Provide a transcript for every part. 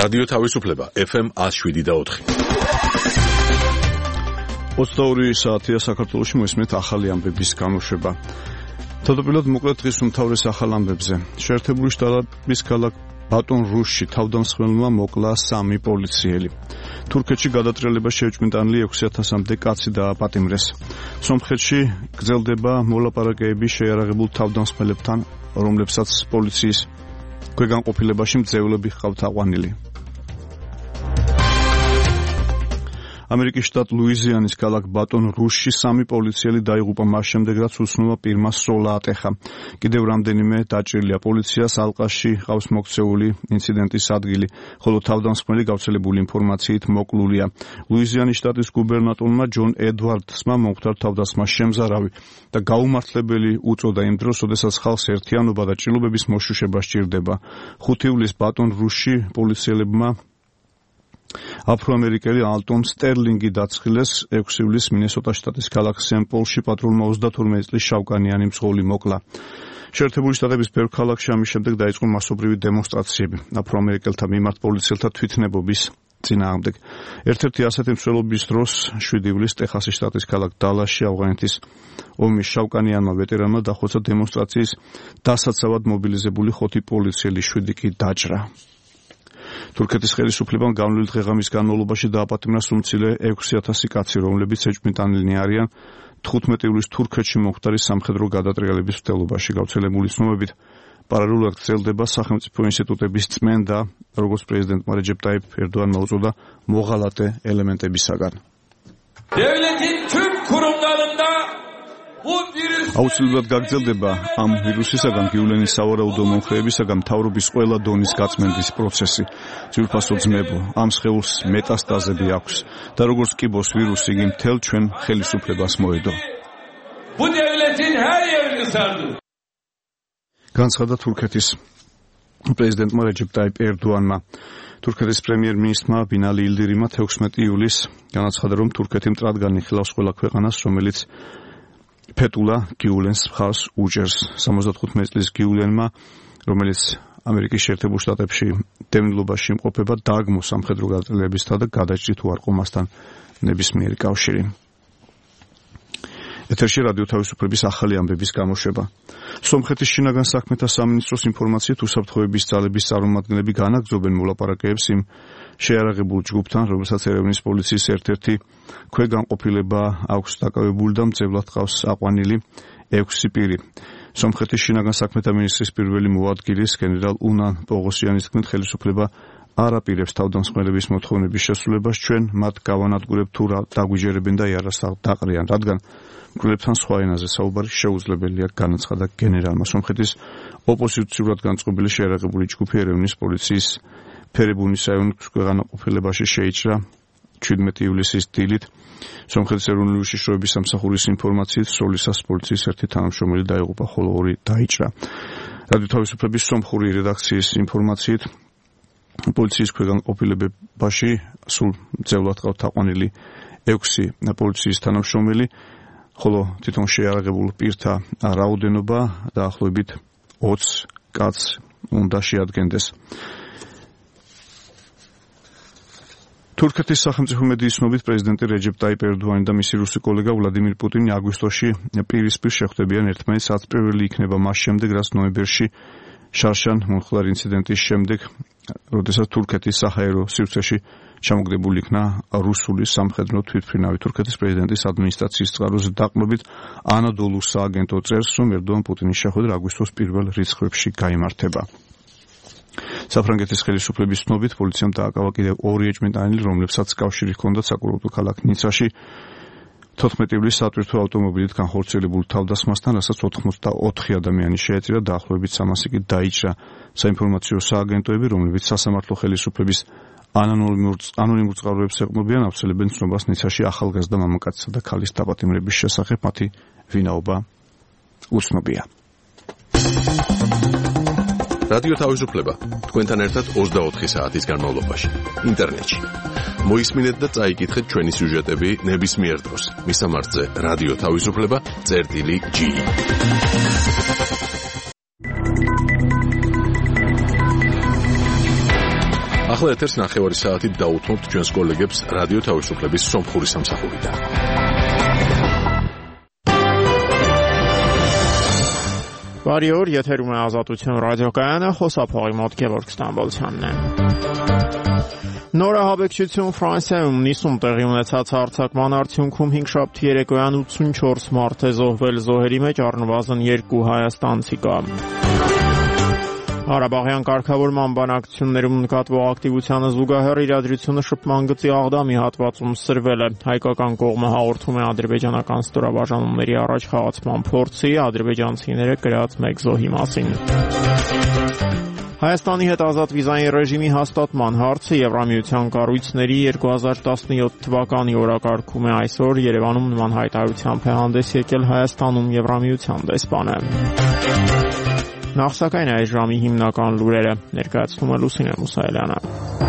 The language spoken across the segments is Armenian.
რადიო თავისუფლება FM 107.4. 22 საათია საქართველოში მოისმენთ ახალი ამბების გამოშვება. თავდაპირველად მოკლედ დღის უმთავრეს ახალ ამბებზე. შეერთებული შტატების ქალაქ ბატონ რუსში თავდამსხმელმა მოკლა 3 პოლიციელი. თურქეთში გადატრიალება შეუჭმიტანილი 6000-მდე კაცი დააპატიმრეს. სომხეთში გრძელდება მოლაპარაკებები შეიარაღებულ თავდამსხმელებთან, რომლებსაც პოლიციის ქვეგანყოფილებაში მძევლები ჰყავთ აყვანილი. ამერიკის შტატ ლუიზიანის ქალაქ ბატონ რუსში 3 პოლიციელი დაიღუპა მას შემდეგ, რაც უცნობმა პირმა სროლა ატეხა. კიდევ რამდენიმე დაჭრილია. პოლიციას ალყაში ყავს მოქცეული ინციდენტის ადგილი, ხოლო თავდამსხმელი გავრცელებული ინფორმაციით მოკლულია. ლუიზიანის შტატის გუბერნატორმა ჯონ ედვარდსმა მომხდარ თავდასხმას შემზარავი და გაუმართლებელი უწოდა იმ დროს, როდესაც ხალხს ერთიანობა და ჭრილობების მოშუშება სჭირდება. 5 ივლისს ბატონ რუსში პოლიციელებმა აფროამერიკელი ალტონ სტერლინგი დაცხილეს. 6 ივლისს მინესოტას შტატის ქალაქ სენ-პოლში პატრულმა 32 წლის შავკანიანი მძღოლი მოკლა. შეერთებული შტატების ბევრ ქალაქში ამის შემდეგ დაიწყო მასობრივი დემონსტრაციები აფროამერიკელთა მიმართ პოლიციელთა თვითნებობის წინააღმდეგ. ერთ-ერთი ასეთი მსვლელობის დროს 7 ივლისს ტეხასის შტატის ქალაქ დალასში ავღანეთის ომის შავკანიანმა ვეტერანმა დახოცა დემონსტრაციის დასაცავად მობილიზებული 5 პოლიციელი, 7 კი დაჭრა. თურქეთის ხელისუფლებამ განვლილი დღეღამის განმავლობაში დააპატიმრა სულ-მცირე 6000 კაცი, რომლებიც ეჭვმიტანილნი არიან 15 ივლისს თურქეთში მომხდარი სამხედრო გადატრიალების მცდელობაში. გავრცელებული ცნობებით პარალელურად გრძელდება სახელმწიფო ინსტიტუტების წმენდა, როგორც პრეზიდენტმა რეჯეპ ტაიპ ერდოანმა უწოდა მოღალატე ელემენტებისაგან. აუცილებლად გაგრძელდება ამ ვირუსისაგან გივლენის სავარაუდო მომხრეებისაგან მთავრობის ყველა დონის გაწმენდის პროცესი. ძვირფასო ძმებო, ამ სხეულს მეტასტაზები აქვს და როგორც კიბოს ვირუსი, იგი მთელ ჩვენ ხელისუფლებას მოედო. განცხადა თურქეთის პრეზიდენტმა რეჯეპ ტაიპ ერდოანმა. თურქეთის პრემიერ-მინისტრმა ბინალი ილდირიმმა 16 ივლისს განაცხადა, რომ თურქეთი მტრად განიხილავს ყველა ქვეყანას, რომელიც ფეტულა გიულენს მხარს უჭერს. 75 წლის გიულენმა, რომელიც ამერიკის შეერთებულ შტატებში დევნილობაში იმყოფება, დააგმო სამხედრო გადატრიალებისთა და გადაჭრი თუ არ ყომასთან ნებისმიერი კავშირი. ეთერში რადიო თავისუფლების ახალი ამბების გამოშვება. სომხეთის შინაგან საქმეთა სამინისტროს ინფორმაციით უსაფრთხოების ძალების წარმომადგენლები განაგრძობენ მოლაპარაკებებს იმ შეიარაღებულ ჯგუფთან, რომელსაც ერევნის პოლიციის ერთ-ერთი ქვეგანყოფილება აქვს დაკავებული და მძევლად ჰყავს აყვანილი 6 პირი. სომხეთის შინაგან საქმეთა მინისტრის პირველი მოადგილის გენერალ უნან პოღოსიანის თქმით, ხელისუფლება არ აპირებს თავდამსხმელების მოთხოვნების შესრულებას. ჩვენ მათ გავანადგურებთ თუ რა დაგვიჯერებენ და იარაღს დაყრიან, რადგან მკვლელებთან სხვა ენაზე საუბარი შეუძლებელია, განაცხადა გენერალმა. სომხეთის ოპოზიციურად განწყობილი შეიარაღებული ჯგუფი ერევნის პოლიციის ფერებუნის რაიონის ქვეყანაყოფილებაში შეიჭრა 17 ივლისის დილით. სომხეთის ეროვნული უშიშროების სამსახურის ინფორმაციით სროლისას პოლიციის ერთი თანამშრომელი დაიღუპა, ხოლო 2 დაიჭრა. რადიო თავისუფლების სომხური რედაქციის ინფორმაციით პოლიციის ქვეგანყოფილებაში სულ მძევლად ჰყავთ აყვანილი 6 პოლიციის თანამშრომელი, ხოლო თვითონ შეიარაღებულ პირთა რაოდენობა დაახლოებით 20 კაცს უნდა შეადგენდეს. თურქეთის სახელმწიფო მედიის ცნობით პრეზიდენტი რეჯეპ ტაიპ ერდოანი და მისი რუსი კოლეგა ვლადიმირ პუტინი აგვისტოში პირისპირ შეხვდებიან ერთმანეთს, რაც პირველი იქნება მას შემდეგ, რაც ნოემბერში შარშან მომხდარ ინციდენტის შემდეგ, როდესაც თურქეთის საჰაერო სივრცეში ჩამოგდებული იქნა რუსული სამხედრო თვითმფრინავი. თურქეთის პრეზიდენტის ადმინისტრაციის წყაროზე დაყრდნობით ანადოლუს სააგენტო წერს, რომ ერდოან პუტინის შეხვედრა აგვისტოს პირველ რიცხვებში გაიმართება. საფრანგეთის ხელისუფლების ცნობით პოლიციამ დააკავა კიდევ 2 ეჭვმიტანილი, რომლებსაც კავშირი ჰქონდათ საკურორტო ქალაქ ნიცაში 14 ივლისს სატვირთო ავტომობილით განხორციელებულ თავდასხმასთან, რასაც 84 ადამიანი შეეწირა, დაახლოებით 300 კი დაიჭრა. საინფორმაციო სააგენტოები, რომლებიც სასამართლო ხელისუფლების ანონიმურ წყაროებს ეყრდნობიან, ავრცელებენ ცნობას ნიცაში ახალგაზრდა მამაკაცისა და ქალის დაპატიმრების შესახებ. მათი ვინაობა უცნობია. რადიო თავისუფლება თქვენთან ერთად 24 საათის განმავლობაში ინტერნეტში. მოისმინეთ და წაიკითხეთ ჩვენი სიუჟეტები ნებისმიერ დროს. მისამართზე რადიო თავისუფლება.gi. ახლა ეთერს 9 საათით დაუთმობთ ჩვენს კოლეგებს რადიო თავისუფლების სომხური სამსახურიდან. Բարի օր, եթերում է Ազատություն ռադիոկայանը, խոսափողի մոտ Գևորգ Ստամբոլցյանն է։ Նորահաբեկչություն Ֆրանսիայում Նիսում տեղի ունեցած հարձակման արդյունքում 5 շաբթի երեկոյան 84 մարդ է զոհվել, զոհերի մեջ առնվազն 2 հայաստանցի կա։ Ղարաբաղյան կարգավորման բանակցություններում նկատվող ակտիվությանը զուգահեռ իրադրությունը շփման գծի Աղդամի հատվածում սրվել է։ Հայկական կողմը հաղորդում է ադրբեջանական ստորաբաժանումների առաջ խաղացման փորձի, ադրբեջանցիները կրած 1 զոհի մասին։ Հայաստանի հետ ազատ վիզային ռեժիմի հաստատման հարցը Եվրամիության կառույցների 2017 թվականի օրակարգում է այսօր Երևանում նման հայտարարությամբ է հանդես եկել Հայաստանում Եվրամիության դեսպանը։ Նախ սակայն այս ժամի հիմնական լուրերը ներկայացնում է Լուսինե Մուսայելյանը։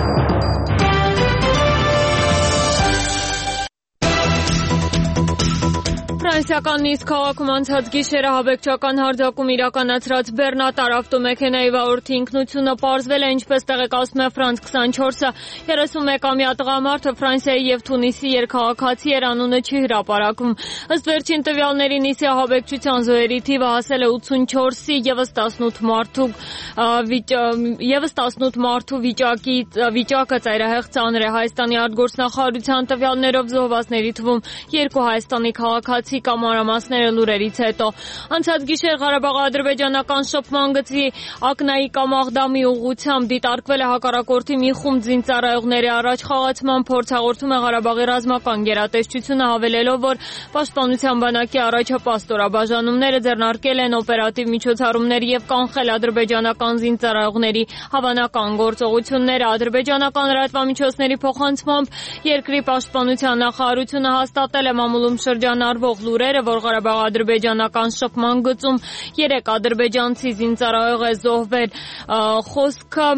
Ֆրանսիական Նիս քաղաքում անցած գիշերը հավեկչական հարձակում իրականացրած բեռնատար ավտոմեքենայի վարորդի ինքնությունը պարզվել է, ինչպես տեղեկացնում է France 24-ը։ 31-ամյա տղամարդը Ֆրանսիայի եւ Թունիսի երկքաղաքացի էր, անունը չի հրապարակվում։ Ըստ վերջին տվյալների Նիսի հավեկչության զոհերի թիվը հասել է 84-ի, եւս 18 մարդու վիճակը ծայրահեղ ծանր է։ Հայաստանի արտգործնախարարության տվյալներով զոհվածների թվում 2 հայաստանի քաղաքացի Մանրամասները լուրերից հետո։ Անցած գիշեր Ղարաբաղ-ադրբեջանական շփման գծի Ակնայի կամ Աղդամի ուղղությամբ դիտարկվել է հակառակորդի մի խումբ զինծառայողների առաջ խաղացման փորձ, հաղորդում է Ղարաբաղի ռազմական գերատեսչությունը, հավելելով, որ պաշտպանության բանակի առաջապահ ստորաբաժանումները ձեռնարկել են օպերատիվ միջոցառումներ եւ կանխել ադրբեջանական զինծառայողների հավանական գործողությունները։ Ադրբեջանական լրատվամիջոցների փոխանցմամբ երկրի պաշտպանության նախարարությունը հաստատել է մամուլում շրջանառվող լուրերը, որ Ղարաբաղ-ադրբեջանական շփման գծում 3 ադրբեջանցի զինծառայող է զոհվել։ Խոսքը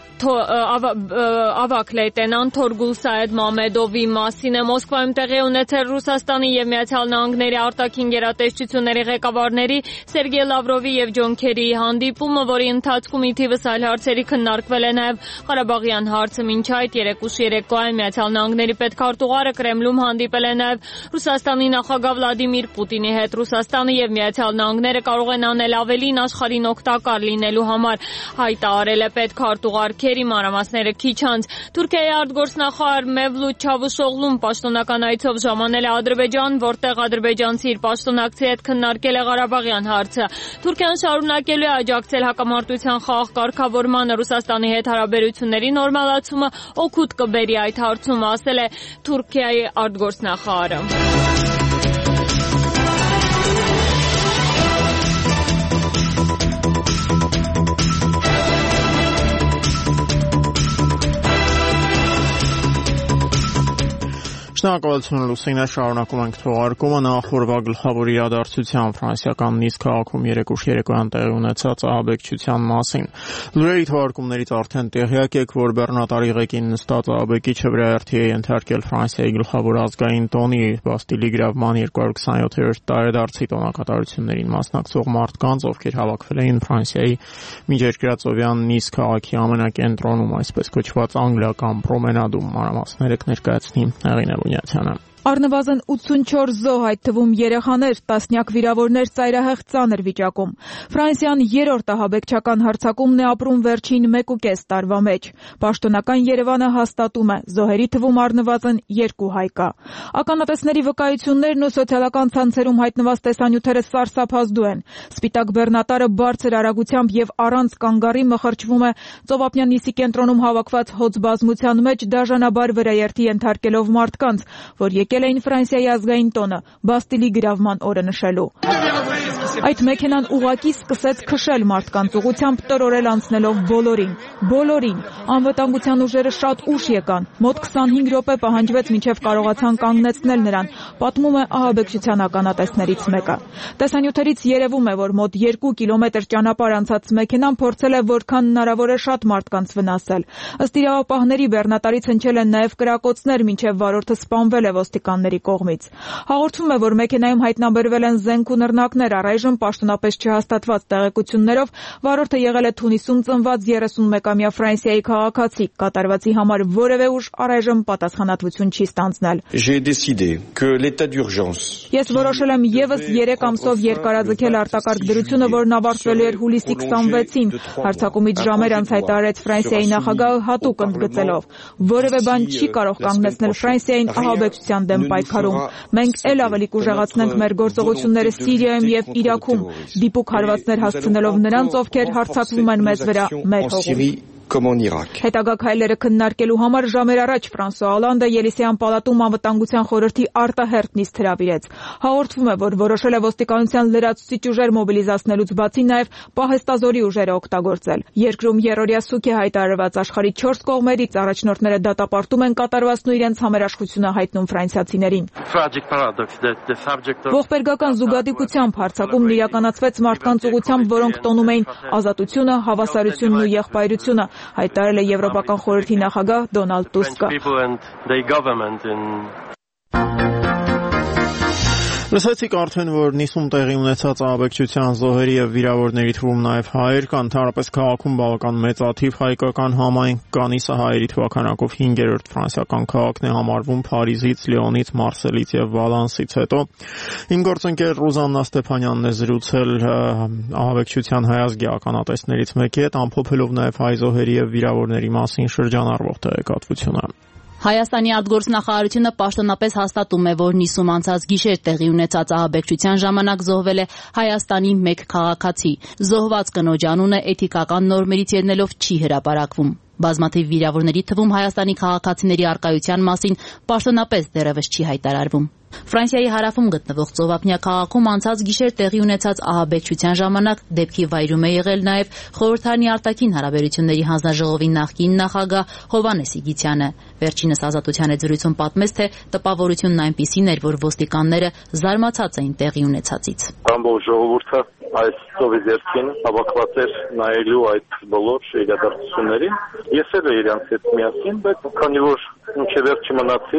ավակ լեյտենանտ Թորգուլ Սայեդ Մամեդովի մասին է։ Մոսկվայում տեղի ունեցել Ռուսաստանի եւ Միացյալ Նահանգների արտաքին գերատեսչությունների ղեկավարների Սերգեյ Լավրովի եւ Ջոն Քերիի հանդիպումը, որի ընթացքում ի թիվս այլ հարցերի քննարկվել է նաեւ Ղարաբաղյան հարցը։ Մինչ այդ երեկուշ երեկոյան Միացյալ Նահանգների պետքարտուղարը Կրեմլում հանդիպել է նաեւ Ռուսաստանի նախագահ Վլադիմիր Պուտինի հետ։ Ռուսաստանը եւ Միացյալ Նահանգները կարող են անել ավելին աշխարհին օգտակար լինելու համար, հայտարարել է պետքարտուղար մանրամասները քիչ անց։ Թուրքիայի արտգործնախարար Մևլութ Չավուշօղլուն պաշտոնական այցով ժամանել է Ադրբեջան, որտեղ ադրբեջանցի իր պաշտոնակցի հետ քննարկել է Ղարաբաղյան հարցը։ Թուրքիան շարունակելու է աջակցել հակամարտության խաղաղ կարգավորմանը, Ռուսաստանի հետ հարաբերությունների նորմալացումը օգուտ կբերի այդ հարցում, ասել է Թուրքիայի արտգործնախարարը։ Շնորհակալություն Լուսինե, շարունակում ենք թողարկումը։ Նախորդ գլխավոր իրադարձության ֆրանսիական Նիս քաղաքում երեկուշ երեկոյան տեղի ունեցած ահաբեկչության մասին։ Լուրերի թողարկումներից արդեն տեղյակ եք, որ բեռնատարի ղեկին նստած ահաբեկիչը վրայերթի է ենթարկել Ֆրանսիայի գլխավոր ազգային տոնի Բաստիլի գրավման 227-րդ տարեդարձի տոնակատարություններին մասնակցող մարդկանց, ովքեր հավաքվել էին Ֆրանսիայի միջերկրածովյան Նիս քաղաքի ամենակենտրոնում, այսպես կոչված անգլիական պրոմենադում։ Մանրամասները կներկայացնի Հեղինե Բունյացյանը։ Առնվազն 84 զոհ, այդ թվում երեխաներ, տասնյակ վիրավորներ ծայրահեղ ծանր վիճակում։ Ֆրանսիան երրորդ ահաբեկչական հարձակումն է ապրում վերջին 1.5 տարվա մեջ։ Պաշտոնական Երևանը հաստատում է, զոհերի թվում առնվազն 2 հայ կա։ Ականատեսների վկայություններն ու սոցիալական ցանցերում հայտնված տեսանյութերը սարսափազդու են։ Սպիտակ բեռնատարը բարձր արագությամբ եւ առանց կանգառի մխրճվում է Ծովափնյան Նիսի կենտրոնում հավաքված հոծ բազմության մեջ, դաժանաբար վրայերթի ենթարկելով մարդկանց, որ եկել էին Ֆրանսիայի ազգային տոնը Բաստիլի գրավման օրը նշելու։ Այդ մեքենան ուղղակի սկսեց քշել մարդկանց ուղղությամբ, տրորել անցնելով բոլորին։ Անվտանգության ուժերը շատ ուշ եկան, մոտ 25 րոպե պահանջվեց մինչև կարողացան կանգնեցնել նրան, պատմում է ահաբեկչության ականատեսներից մեկը։ Տեսանյութերից երևում է, որ մոտ 2 կիլոմետր ճանապարհ անցած մեքենան փորձել է որքան հնարավոր է շատ մարդկանց վնասել։ Ըստ իրավապահների բեռնատարից հնչել են նաև կրակոցներ, մինչև վարորդը սպանվել է ոստիկանների կողմից։ Հաղորդվում է, որ մեքենայում հայտնաբերվել են զենք ու նռնակներ, առայժմ պաշտոնապես չհաստատված տեղեկություններով վարորդը եղել է Թունիսում ծնված 31-ամյա Ֆրանսիայի քաղաքացի, կատարվածի համար որևէ ուժ առայժմ պատասխանատվություն չի ստանձնել։ Ես որոշել եմ ևս 3 ամսով երկարաձգել արտակարգ դրությունը, որն ավարտվելու էր հուլիսի 26-ին, հարձակումից ժամեր անց հայտարարեց Ֆրանսիայի նախագահը հատուկ ընդգծելով. որևէ բան չի կարող կանգնեցնել Ֆրանսիային ահաբեկչության դեմ պայքարում։ Մենք էլ ավելի կուժեղացնենք մեր գործողությունները Սիրիայում եւ Իրաքում, դիպուկ հարվածներ հասցնելով նրանց, ովքեր հարձակվում են մեզ վրա, մեր հողում։ Հետագա քայլերը քննարկելու համար ժամեր առաջ Ֆրանսուଆ Օլանդը Ելիսեյան պալատում անվտանգության խորհրդի արտահերթ նիստ հրավիրեց։ Հաղորդվում է, որ որոշել է ոստիկանության լրացուցիչ ուժեր մոբիլիզացնելուց բացի նաև պահեստազորի ուժերը օգտագործել։ Երկրում երրորդյա սուկ է հայտարարված, աշխարհի 4 կողմերից առաջնորդները դատապարտում են կատարվածն ու իրենց համերաշխությունը հայտնում ֆրանսիացիներին։ Ողբերգական զուգադիպությամբ հարձակումն իրականացվեց մարդկանց ուղղությամբ, որոնք տոնում էին ազատությունը, հավասարությունն ու եղբայրությունը, հայտարարել է Եվրոպական խորհրդի նախագահ Դոնալդ Տուսկը։ Լսեցիք արդեն, որ Նիսում տեղի ունեցած ահաբեկչության զոհերի եւ վիրավորների թվում նաեւ հայեր կան, ընդհանրապես քաղաքում բավական մեծաթիվ հայկական համայնք կան, Նիսը հայերի թվականակով 5-րդ ֆրանսիական քաղաքն է համարվում Փարիզից, Լիոնից, Մարսելից եւ Վալանսից հետո։ Իմ գործընկեր Ռուզաննա Ստեփանյանն է զրուցել ահաբեկչության հայազգի ականատեսներից մեկի հետ, ամփոփելով նաեւ հայ զոհերի եւ վիրավորների մասին շրջանառվող տեղեկատվությունը։ Հայաստանի արտգործնախարարությունը պաշտոնապես հաստատում է, որ Նիսում անցած գիշեր տեղի ունեցած ահաբեկչության ժամանակ զոհվել է Հայաստանի 1 քաղաքացի։ Զոհված կնոջ անունը էթիկական նորմերից ելնելով չի հրապարակվում։ Բազմաթիվ վիրավորների թվում Հայաստանի քաղաքացիների առկայության մասին պաշտոնապես դեռևս չի հայտարարվում։ Ֆրանսիայի հարավում գտնվող Ծովափնյա քաղաքում անցած գիշեր տեղի ունեցած ահաբեկչության ժամանակ դեպքի վայրում է եղել նաև խորհրդարանի արտաքին հարաբերությունների հանձնաժողովի նախկին նախագահ Հովհաննես Իգիթյանը։ Վերջինս Ազատության հետ զրույցում պատմեց, թե տպավորությունն այնպիսին էր, որ ոստիկանները զարմացած էին տեղի ունեցածից։ Ամբողջ ժողովուրդը այս ծովի ձեռքին հավաքված էր նայելու այդ բոլոր իրադարձություններին։ Ես էլ եմ իրանց հետ միասին, բայց քանի որ մինչև վերջը մնացի,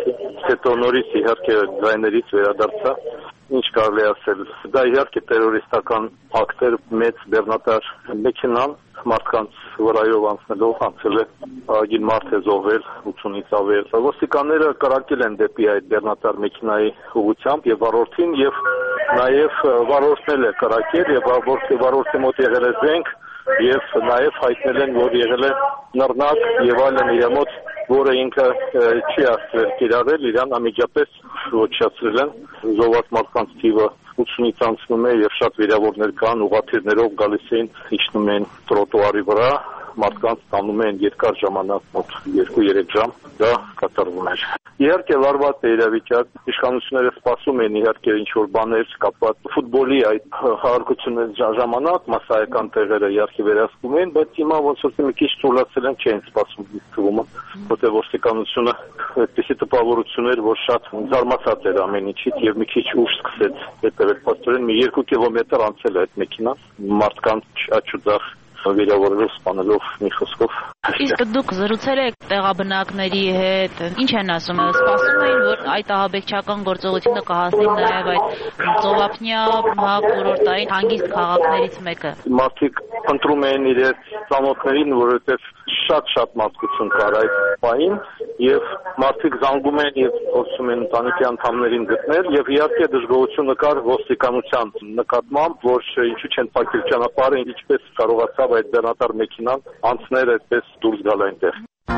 հետո նորից իհարկե ձայներից վերադարձա, ինչ կարելի ասել։ Դա իհարկե տերորիստական ակտեր, մեծ բեռնատար մեքենան մարդկանց վրայով անցնելով անցել է ագին մարդ է զոհվել 80-ից ավել։ Ոստիկանները կրակել են դեպի այդ բեռնատար մեքենայի ուղղությամբ եւ վարորդին եւ նաեւ վարորդն էլ է կրակել եւ վարորդի մոտ եղել է զենք եւ նաեւ հայտնել են, որ եղել է նռնակ եւ այլն իր մոտ, որը ինքը չի ասել կիրառել, իրան անմիջապես ոչնչացրել են։ Զոհված մարդկանց թիվը 80-ից անցնում է եւ շատ վիրավորներ կան, ուղղաթիռներով գալիս էին, իջնում են տրոտուարի վրա, մարդկանց տանում են երկար ժամանակ, մոտ 2-3 ժամ, դա կատարվում էր։ Իհարկե լարված է իրավիճակ, իշխանությունները սպասում են իհարկե ինչ-որ բաներ կապված ֆուտբոլի այդ հաղորդությունների ժամանակ, մասսայական տեղերը իհարկե վերահսկում են, բայց հիմա ոնց որ մի քիչ թույլատրել են, չեն սպասում թվում, որտեղ ոստիկանությունը այդպիսի տպավորություններ, որ շատ զարմացած էր ամեն ինչից եւ մի քիչ ուշ սկսեց հետեւել, փաստորեն մի 2 կիլոմետր անցել է այդ մեքենան, մարդկանց աչուձախ վիրավորելով, սպանելով մի խոսքով։ Իսկ դուք զրուցել եք տեղաբնակների հետ, ինչ են ասում, սպասում էին, որ այդ ահաբեկչական գործողությունը կհասնի նաև այդ Ծովափնյա կուրորտային հանգիստ քաղաքներից մեկը։ Մարդիկ ընտրում էին իրենց ծանոթներին, որովհետև շատ մարդկություն կար այդ պահին, եւ մարդիկ զանգում են եւ փորձում են ընտանիքի անդամներին գտնել, եւ իհարկե դժգոհությունը կար ոստիկանության նկատմամբ, որ ինչու չեն փակել ճանապարհը, ինչպես կարողացավ այդ բեռնատար մեքենան անցնել այդպես դուրս գալ այնտեղ։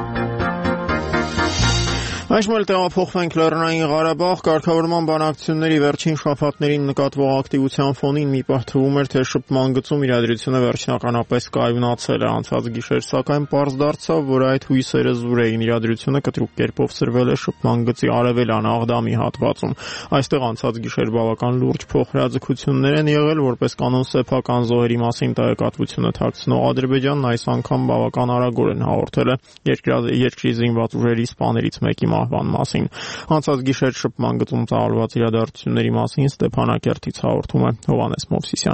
Այժմ էլ տեղափոխվենք Լեռնային Ղարաբաղ, կարգավորման բանակցությունների վերջին շաբաթներին նկատվող ակտիվության ֆոնին մի պահ թվում էր, թե շփման գծում իրադրությունը վերջնականապես կայունացել է անցած գիշեր, սակայն պարզ դարձավ, որ այդ հույսերը զուր էին, իրադրությունը կտրուկ կերպով սրվել է շփման գծի արևելյան Աղդամի հատվածում։ Այստեղ անցած գիշեր բավական լուրջ փոխհրաձգություններ են եղել, որպես կանոն սեփական զոհերի մասին տեղեկատվությունը թաքցնող Ադրբեջանն այս անգամ բավական արագորեն հաղորդել է երկրի զինված ուժերի սպաներից մեկի մահվան մասին։ Անցած գիշեր շփման գծում ծավալված իրադարձությունների մասին Ստեփանակերտից հաղորդում է Հովհաննես Մովսիսյանը։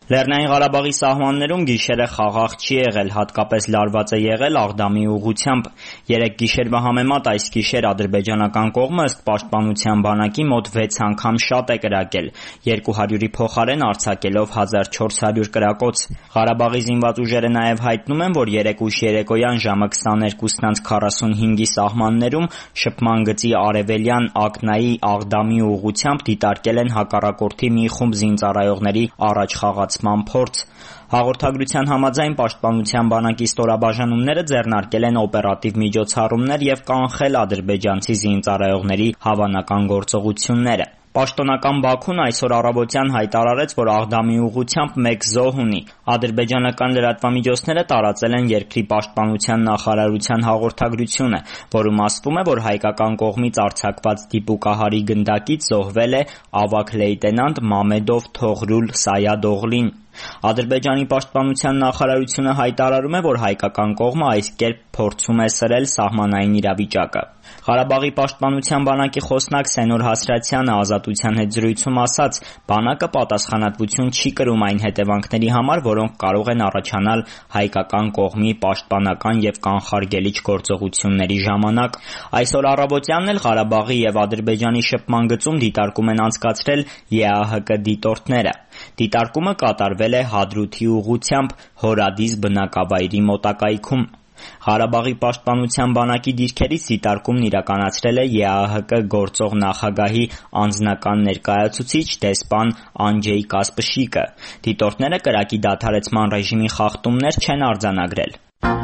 Լեռնային Ղարաբաղի սահմաններում գիշերը խաղաղ չի եղել, հատկապես լարված է եղել Աղդամի ուղղությամբ։ 3 գիշերվա համեմատ այս գիշեր ադրբեջանական կողմը ըստ պաշտպանության բանակի մոտ 6 անգամ շատ է կրակել, 200-ի փոխարեն արձակելով 1400 կրակոց։ Ղարաբաղի զինված ուժերը նաև հայտնում են, որ 3 ուշ երեկոյան ժամը 22:45-ի սահմաններում շփման գծի արևելյան Ակնայի Աղդամի ուղղությամբ դիտարկել են հակառակորդի մի խումբ զինծառայողների առաջ խաղացման փորձ։ Հաղորդագրության համաձայն պաշտպանության բանակի ստորաբաժանումները ձեռնարկել են օպերատիվ միջոցառումներ և կանխել ադրբեջանցի զինծառայողների հավանական գործողությունները։ Պաշտոնական Բաքուն այսօր առավոտյան հայտարարեց, որ Աղդամի ուղղությամբ 1 զոհ ունի։ Ադրբեջանական լրատվամիջոցները տարածել են երկրի պաշտպանության նախարարության հաղորդագրությունը, որում ասվում է, որ հայկական կողմից արձակված դիպուկահարի գնդակից զոհվել է ավագ լեյտենանտ Մամեդով Թողրուլ Սայադօղլին։ Ադրբեջանի պաշտպանության նախարարությունը հայտարարում է, որ հայկական կողմը այս կերպ փորձում է սրել սահմանային իրավիճակը։ Ղարաբաղի պաշտպանության բանակի խոսնակ Սենոր Հասրատյանը Ազատության հետ զրույցում ասաց, բանակը պատասխանատվություն չի կրում այն հետևանքների համար, որոնք կարող են առաջանալ հայկական կողմի պաշտպանական և կանխարգելիչ գործողությունների ժամանակ։ Այսօր առավոտյանն էլ Ղարաբաղի և Ադրբեջանի շփման գծում դիտարկում են անցկացրել ԵԱՀԿ դիտորդները։ Դիտարկումը կատարվել է Հադրութի ուղղությամբ Հորադիս բնակավայրի մոտակայքում։ Ղարաբաղի պաշտպանության բանակի դիրքերից դիտարկումն իրականացրել է ԵԱՀԿ գործող նախագահի անձնական ներկայացուցիչ դեսպան Անջեյ Կասպշիկը։ Դիտորդները կրակի դադարեցման ռեժիմի խախտումներ չեն արձանագրել։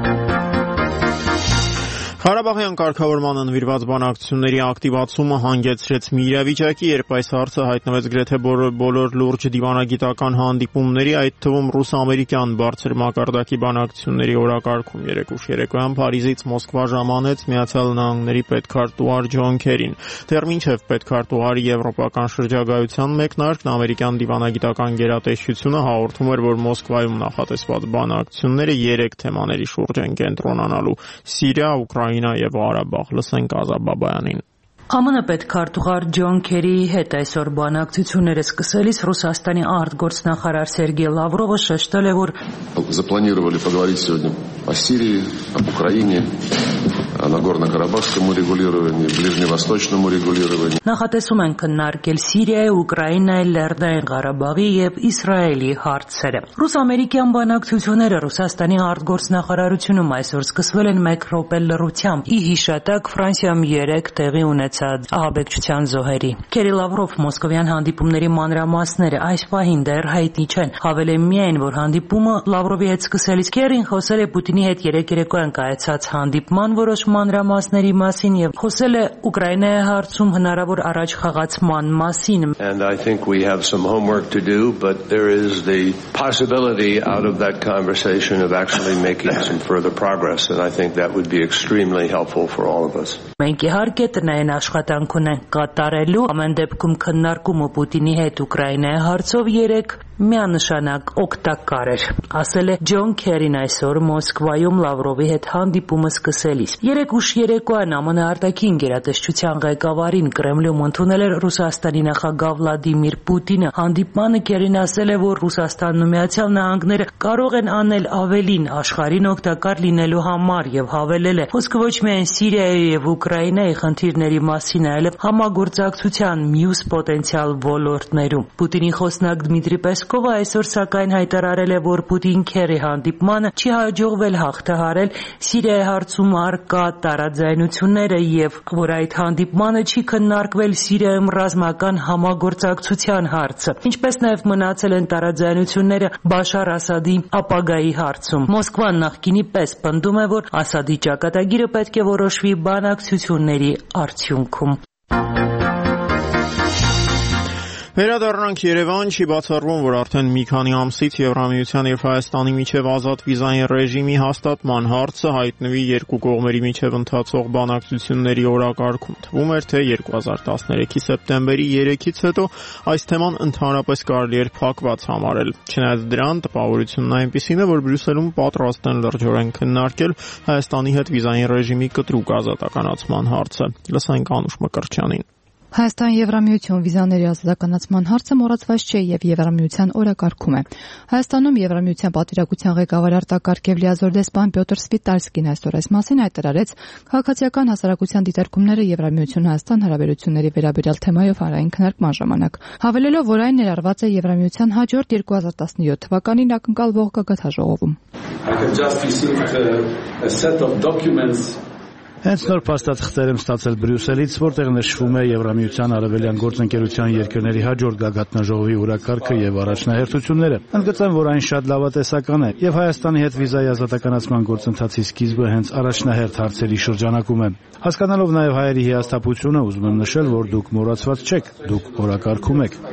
Ղարաբաղյան կարգավորմանը նվիրված բանակցությունների ակտիվացումը հանգեցրեց մի իրավիճակի, երբ այս հարցը հայտնվեց գրեթե բոլոր լուրջ դիվանագիտական հանդիպումների, այդ թվում ռուս-ամերիկյան բարձր մակարդակի բանակցությունների օրակարգում։ Երեկուշ երեկոյան Փարիզից Մոսկվա ժամանեց Միացյալ Նահանգների պետքարտուղար Ջոն Քերին։ Դեռ մինչև պետքարտուղարի եվրոպական շրջագայության մեկնարկն ամերիկյան դիվանագիտական գերատեսչությունը հաղորդում էր, որ Մոսկվայում նախատեսված բանակցությունները 3 թեմաների շուրջ են կենտրոնանալու՝ Սիրիա, Ուկրաինա և Ղարաբաղ։ Լսենք Ազա Բաբայանին։ ԱՄՆ պետքարտուղար Ջոն Քերիի հետ այսօր բանակցությունները սկսելիս Ռուսաստանի արտգործնախարար Սերգեյ Լավրովը շեշտել է, որ запланировали поговорить сегодня о Сирии, об Украине, о Нагорно-Карабахском урегулировании, Ближневосточном урегулировании. Նախատեսում են քննարկել Սիրիայի, Ուկրաինայի, Լեռնային Ղարաբաղի և Իսրայելի հարցերը։ Ռուս-ամերիկյան բանակցությունները Ռուսաստանի արտգործնախարարությունում այսօր սկսվել են 1 րոպե լռությամբ՝ ի հիշատակ Ֆրանսիայում 3 տեղի ունեցած ահաբեկչության զոհերի։ Քերի Լավրով մոսկովյան հանդիպումների մանրամասները այս պահին դեռ հայտնի չեն։ Հավելեմ միայն, որ հանդիպումը Լավրովի հետ սկսելիս Քերին խոսել է Պուտինի հետ երեկոյան կայացած հանդիպման որոշ մանրամասների մասին եւ խոսել է Ուկրաինայի հարցում հնարավոր առաջխաղացման մասին։ And I think we have some homework to do, but there is the possibility out of that conversation of actually making some further progress, and I think that would be extremely helpful for all of us. Մենք իհարկե տնային աշխատանք ունենք կատարելու, ամեն դեպքում քննարկումը Պուտինի հետ Ուկրաինայի հարցով 3 միանշանակ օգտակար էր, ասել է Ջոն Քերին այսօր Մոսկվայում Լավրովի հետ հանդիպումը սկսելիս։ Երեկուշ երեկոյան ԱՄՆ արտաքին գերատեսչության ղեկավարին Կրեմլում ընդունել էր Ռուսաստանի նախագահ Վլադիմիր Պուտինը։ Հանդիպմանը Քերին ասել է, որ Ռուսաստանն ու Միացյալ Նահանգները կարող են անել ավելին աշխարհին օգտակար լինելու համար եւ հավելել է, խոսքը ոչ միայն Սիրիայի եւ Ուկրաինայի խնդիրների մասին, այլև համագործակցության մյուս պոտենցիալ ոլորտներում։ Պուտինի խոսնակ Դմիտրի Պեսկովը այսօր սակայն հայտարարել է, որ Պուտին-Քերի հանդիպմանը չի հաջողվել հաղթահարել Սիրիայի հարցում առկա տարաձայնությունները եւ որ այդ հանդիպմանը չի քննարկվել Սիրիայում ռազմական համագործակցության հարցը, ինչպես նաեւ մնացել են տարաձայնությունները Բաշար Ասադի ապագայի հարցում։ Մոսկվան նախկինի պես պնդում է, որ Ասադի ճակատագիրը պետք է որոշվի բանակցությունների արդյունքում։ Վերադառնանք Երևան, չի բացառվում, որ արդեն մի քանի ամսից Եվրամիության եւ Հայաստանի միջև ազատ վիզային ռեժիմի հաստատման հարցը հայտնվի երկու կողմերի միջև ընթացող բանակցությունների օրակարգում։ Թվում էր, թե 2013-ի սեպտեմբերի 3-ից հետո այս թեման ընդհանրապես կարելի էր փակված համարել։ Չնայած դրան, տպավորությունն այնպիսին է, որ Բրյուսելում պատրաստ են լրջորեն քննարկել Հայաստանի հետ վիզային ռեժիմի կտրուկ ազատականացման հարցը։ Լսենք Անուշ Մկրտչյանին։ Հայաստան-Եվրամիություն վիզաների ազատականացման հարցը մոռացված չէ եւ Եվրամիության օրակարգում է։ Հայաստանում Եվրամիության պատվիրակության ղեկավար արտակարգ եւ լիազոր դեսպան Պյոտր Սվիտալսկին այսօր այս մասին հայտարարեց քաղաքացիական հասարակության դիտարկումները Եվրամիություն-Հայաստան հարաբերությունների վերաբերյալ թեմայով հանրային քննարկման ժամանակ, հավելելով, որ այն ներառված է Եվրամիության հաջորդ 2017 թվականին ակնկալվող գագաթաժողովում։ Հենց նոր փաստաթղթեր եմ ստացել Բրյուսելից, որտեղ նշվում է Եվրամիության արևելյան գործընկերության երկրների հաջորդ գագաթնաժողովի օրակարգը եւ առաջնահերթությունները։ Ընդգծեմ, որ այն շատ լավատեսական է եւ Հայաստանի հետ վիզայի ազատականացման գործընթացի սկիզբը հենց առաջնահերթ հարցերի շրջանակում է։ Հասկանալով նաեւ հայերի հիասթափությունը, ուզում եմ նշել, որ դուք մոռացված չեք, դուք օրակարգում եք։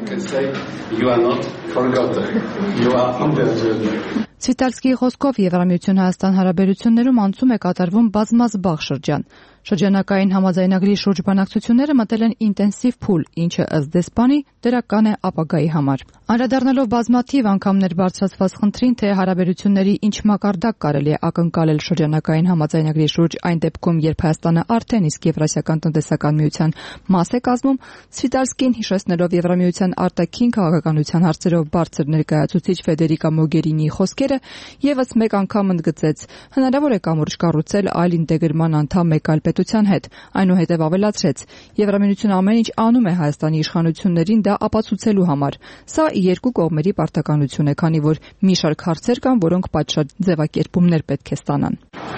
Սվիտալսկիի խոսքով Եվրամիություն-Հայաստան հարաբերություններում անցում է կատարվում բազմազբաղ շրջան։ Շրջանակային համաձայնագրի շուրջ բանակցությունները մտել են ինտենսիվ փուլ, ինչը ըստ դեսպանի դրական է ապագայի համար։ Անդրադառնալով բազմաթիվ անգամներ բարձրացված խնդրին, թե հարաբերությունների ինչ մակարդակ կարելի է ակնկալել շրջանակային համաձայնագրի շուրջ այն դեպքում, երբ Հայաստանը արդեն իսկ Եվրասիական տնտեսական միության մաս է կազմում, Սվիտալսկին հիշեցնելով Եվրամիության արտաքին քաղաքականության հարցերով բարձր ներկայացուցիչ Ֆեդերիկա Մոգերինիի խոսքերը, եւս մեկ անգամ ընդգծեց, հնարավոր է կամուրջ կառուցել այլ ինտեգրման անդամ մեկ այլ պետության հետ, այնուհետև ավելացրեց. Եվրամիությունը ամեն ինչ անում է Հայաստանի իշխանություններին դա ապացուցելու համար։ Սա երկու կողմերի պարտականություն է, քանի որ մի շարք հարցեր կան, որոնք պատշաճ ձևակերպումներ պետք է ստանան։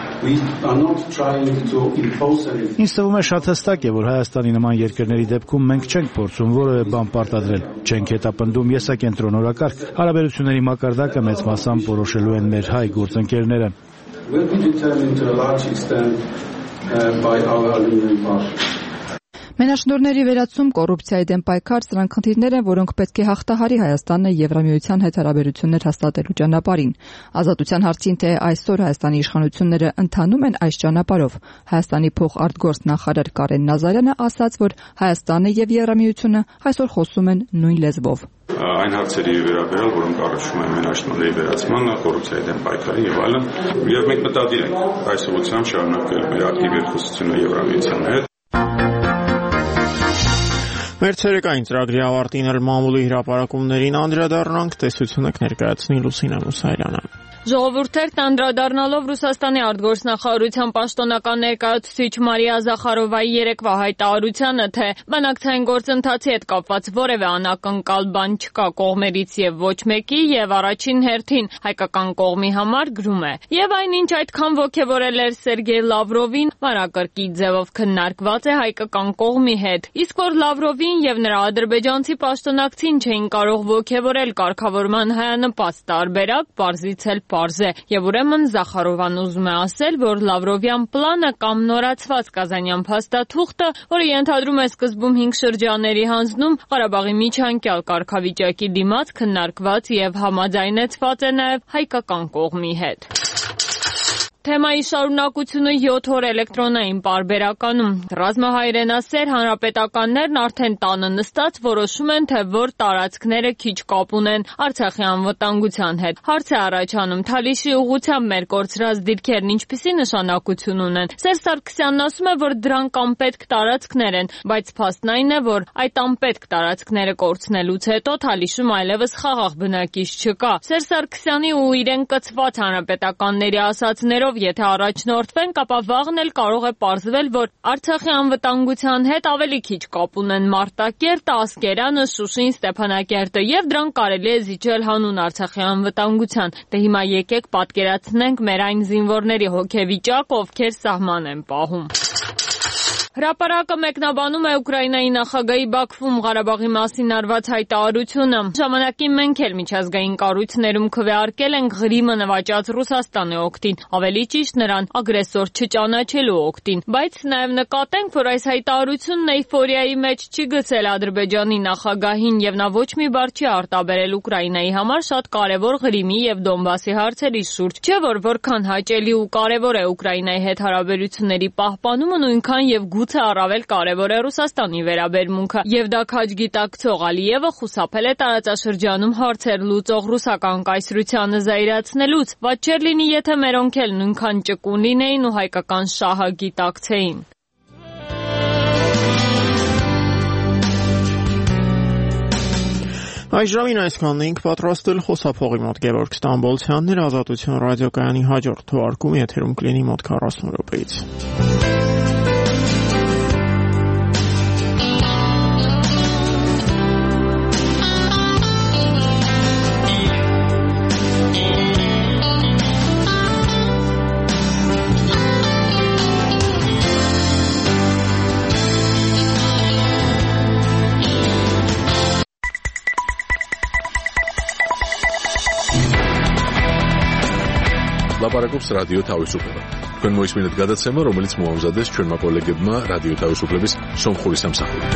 Ինձ թվում է շատ հստակ է, որ Հայաստանի նման երկրների դեպքում մենք չենք փորձում որևէ բան պարտադրել, չենք հետապնդում եսակենտրոն օրակարգ, հարաբերությունների մակարդակը մեծ մասամբ որոշելու են մեր հայ գործընկերները։ Մենաշնորհների վերացում, կոռուպցիայի դեմ պայքար, սրանք խնդիրներ են, որոնք պետք է հաղթահարի Հայաստանը Եվրամիության հետ հարաբերություններ հաստատելու ճանապարհին։ Ազատության հարցին, թե այսօր Հայաստանի իշխանությունները ընթանում են այս ճանապարհով, Հայաստանի փոխարտգործ նախարար Կարեն Նազարյանը ասաց, որ Հայաստանը եւ Եվրամիությունը այսօր խոսում են նույն լեզվով։ Այն հարցերի վերաբերյալ, որոնք առնչվում են մենաշնորհների վերացմանը, կոռուպցիայի դեմ պայքարին եւ այլն, եւ մենք մտադիր ենք այս ուղղությամբ շարունակել մեր ակտիվ երկխոսությունը Եվրամիության հետ։ Մեր ցերեկային ծրագրի ավարտին էլ մամուլի հրապարակումներին անդրադառնանք, տեսություն եք ներկայացնի Լուսինե Մուսայելյանը։ Ժողովուրդերն անդրադառնալով Ռուսաստանի արտգործնախարարության պաշտոնական ներկայացուցիչ Մարիա Զախարովայի երեկվա հայտարարությանը, թե բանակցային գործընթացի հետ կապված որևէ անակնկալ բան չկա կողմերից եւ ոչ մեկի, եւ առաջին հերթին հայկական կողմի համար գրում է. Եվ այնինչ այդքան ոգևորել էր Սերգեյ Լավրովին, մանրակրկիտ ձևով քննարկված է հայկական կողմի հետ, իսկ որ Լավրովին եւ նրա ադրբեջանցի պաշտոնակցին չէին կարող ոգևորել կարգավորման հայանպաստ տարբերակ, պարզից էլ պարզ է, եւ ուրեմն Զախարովան ուզում է ասել, որ Լավրովյան պլանը կամ նորացված Կազանյան փաստաթուղթը, որը ենթադրում է սկզբում 5 շրջանների հանձնում, Ղարաբաղի միջանկյալ կարգավիճակի դիմաց քննարկված եւ համաձայնեցված է նաեւ հայկական կողմի հետ։ Թեմայի շարունակությունը 7 օր էլեկտրոնային պարբերականում։ Ռազմահայրենասեր հանրապետականներն արդեն տանը նստած որոշում են, թե որ տարածքները քիչ կապ ունեն Արցախի անվտանգության հետ։ Հարց է առաջանում, Թալիշի ուղղությամբ մեր կորցրած դիրքերն ինչպիսի նշանակություն ունեն։ Սերժ Սարգսյանն ասում է, որ դրանք անպետք տարածքներ են, բայց փաստն այն է, որ այդ անպետք տարածքները կորցնելուց հետո Թալիշում այլևս խաղաղ բնակիչ չկա։ Սերժ Սարգսյանի ու իրեն կցված հանրապետականների ասածներով եթե առաջնորդվենք, ապա վաղն էլ կարող է պարզվել, որ Արցախի անվտանգության հետ ավելի քիչ կապ ունեն Մարտակերտը, Ասկերանը, Շուշին, Ստեփանակերտը եւ դրանք կարելի է զիջել հանուն Արցախի անվտանգության։ Դե հիմա եկեք պատկերացնենք մեր այն զինվորների հոգեվիճակը, ովքեր սահման են պահում։ Հրապարակը մեկնաբանում է Ուկրաինայի նախագահի Բաքվում Ղարաբաղի մասին արված հայտարարությունը։ Ժամանակին մենք էլ միջազգային կառույցներում քվեարկել ենք Ղրիմը նվաճած Ռուսաստանի օգտին, ավելի ճիշտ նրան ագրեսոր չճանաչելու օգտին, բայց նաև նկատենք, որ այս հայտարարությունն էյֆորիայի մեջ չի գցել Ադրբեջանի նախագահին եւ նա ոչ մի բառ չի արտաբերել Ուկրաինայի համար շատ կարևոր Ղրիմի եւ Դոնբասի հարցերի շուրջ։ Չէ՞ որ որքան հաճելի ու կարևոր է Ուկրաինայի հետ հարաբերությունների պահպանումը, նույնքան եւ գուցե առավել կարևոր է Ռուսաստանի վերաբերմունքը, եւ դա քաջ գիտակցող Ալիևը խուսափել է տարածաշրջանում հարցեր լուծող ռուսական կայսրությանը զայրացնելուց։ Ված չէր լինի, եթե մերոնք էլ նույնքան ճկուն լինեին ու հայկական շահը գիտակցեին։ Այժմին այսքանն ենք պատրաստել խոսափողի մոտ Գևորգ Ստամբոլցյանն էր Ազատություն ռադիոկայանի հաջորդ թողարկումը եթերում կլինի մոտ 40 րոպեից։ ლაპარაკობს რადიო თავისუფლება. თქვენ მოისმინეთ გადაცემა, რომელიც მოამზადეს ჩვენმა კოლეგებმა რადიო თავისუფლების სომხური სამსახურით.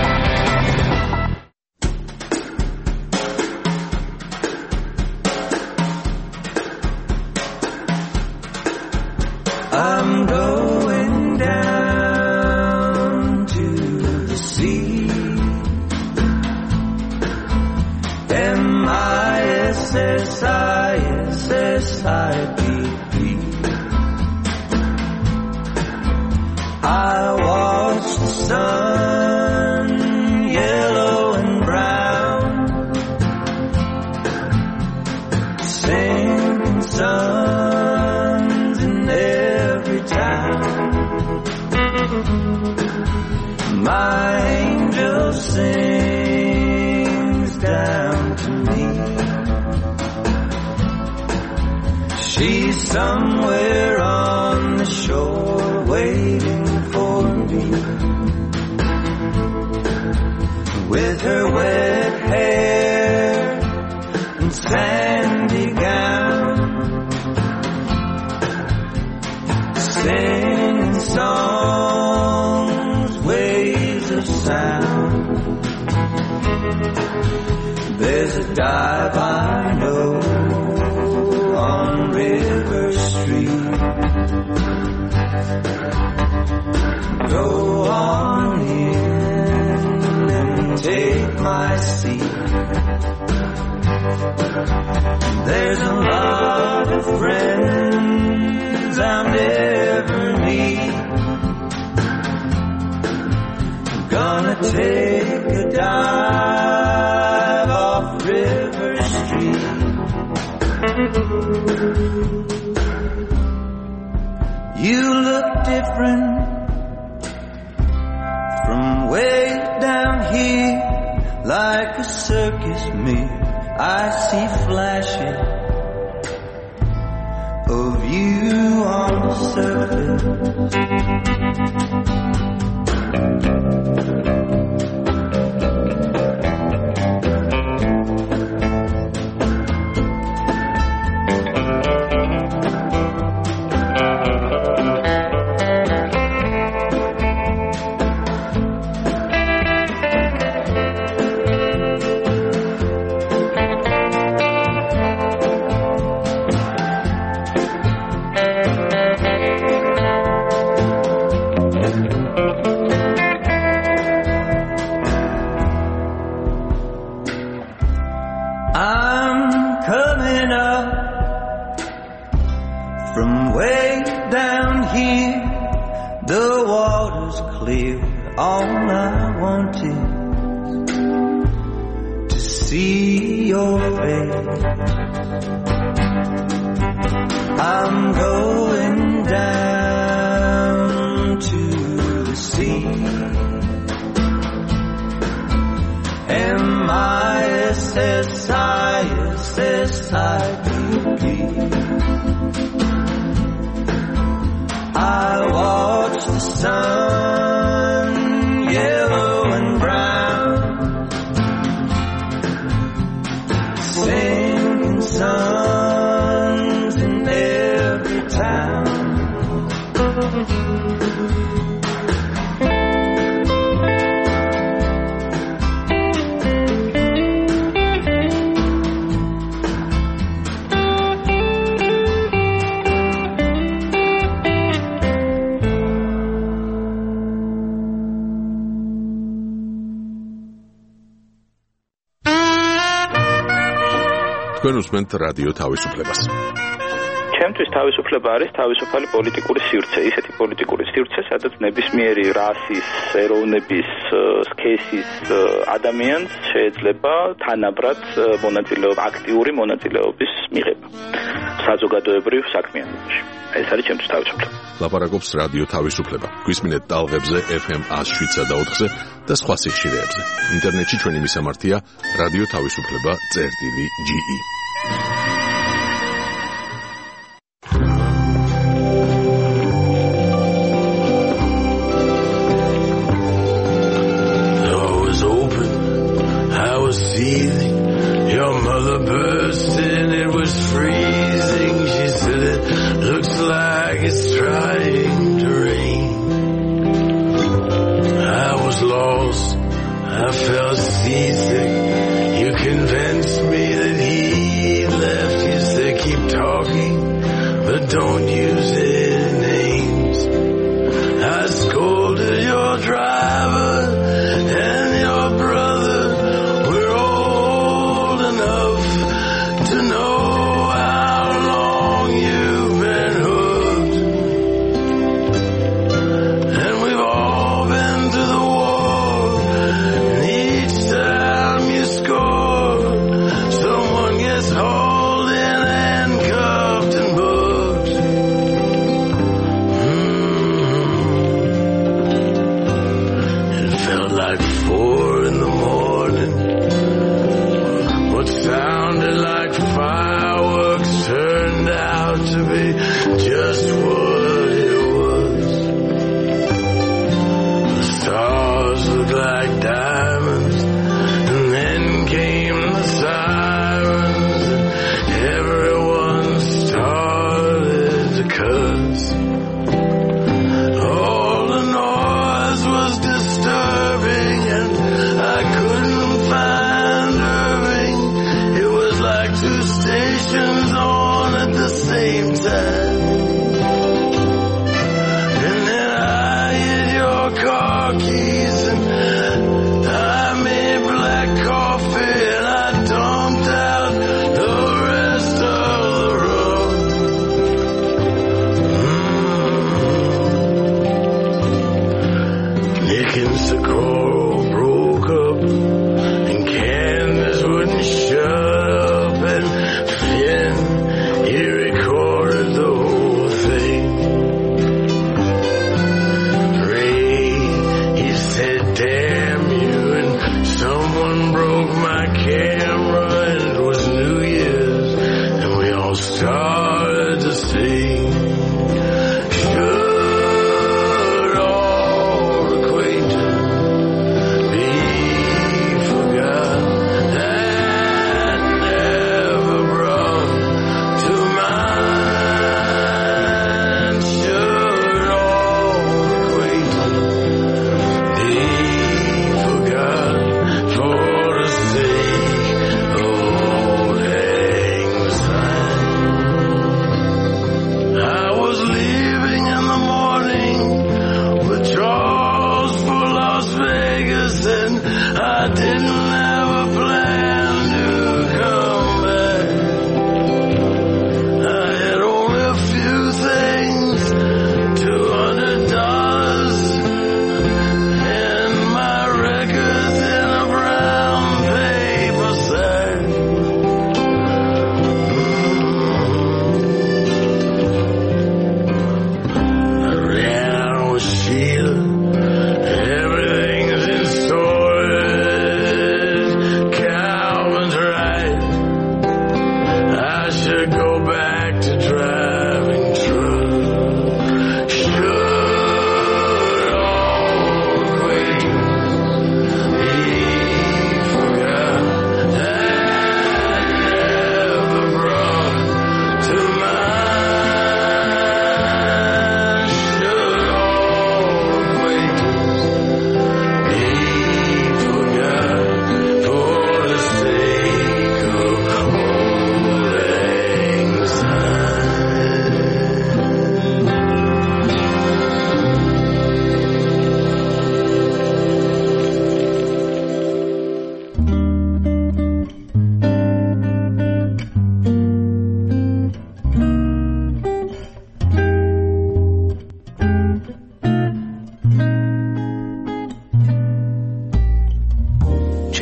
I'm going down to the sea. M-I-S-S-I-S-S-I-P. I watch the sun, yellow and brown, singing suns in every town. My angel sings down to me. She's somewhere on the shore waiting for me, with her wet hair and sandy gown, singing songs, waves of sound. There's a dive I know on River Street. Go on in and take my seat. There's a lot of friends I'll never meet. I'm gonna take a dive off River Street. You look different from way down here, like a circus mirror. I see flashes of you on the surface. თქვენ უსმენთ რადიო თავისუფლებას. Ჩემთვის თავისუფლება არის თავისუფალი პოლიტიკური სივრცე, ისეთი პოლიტიკური სივრცე, სადაც ნებისმიერი რასის, ეროვნების, სქესის ადამიანს შეიძლება თანაბრად აქტიური მონაწილეობის მიღება საზოგადოებრივ საქმიანობაში. ეს არის ჩემთვის თავისუფლება. ლაპარაკობს რადიო თავისუფლება. გვისმინეთ ტალღებზე FM 107.4-ზე და სხვა სიხშირეებზე. ინტერნეტში ჩვენი მისამართია რადიო თავისუფლება.ge. Your mother burst in, it was freezing. She said it looks like it's trying to rain. I was lost, I felt seasick. You convinced me that he left. You said keep talking, but don't use his names. I scolded your driver and your brother.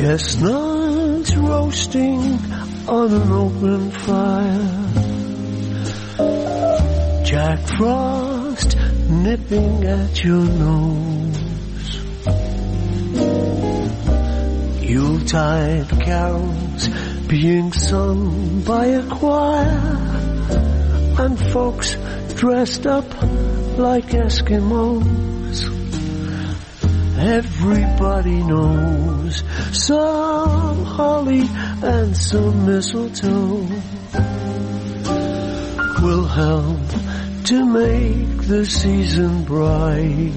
Chestnuts roasting on an open fire, Jack Frost nipping at your nose, Yuletide carols being sung by a choir, and folks dressed up like Eskimos. Everybody knows some holly and some mistletoe will help to make the season bright.